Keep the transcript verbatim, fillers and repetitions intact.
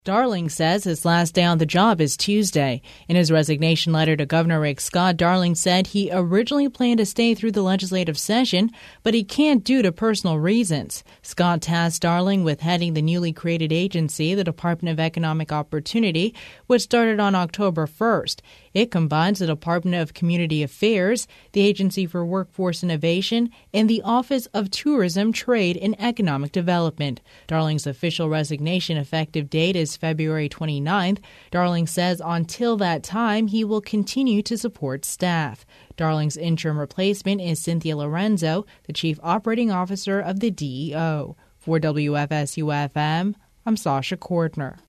Darling says his last day on the job is Tuesday. In his resignation letter to Governor Rick Scott, Darling said he originally planned to stay through the legislative session, but he can't due to personal reasons. Scott tasked Darling with heading the newly created agency, the Department of Economic Opportunity, which started on October first. It combines the Department of Community Affairs, the Agency for Workforce Innovation, and the Office of Tourism, Trade, and Economic Development. Darling's official resignation effective date is February twenty-ninth. Darling says until that time, he will continue to support staff. Darling's interim replacement is Cynthia Lorenzo, the Chief Operating Officer of the D E O. For W F S U F M, I'm Sasha Cordner.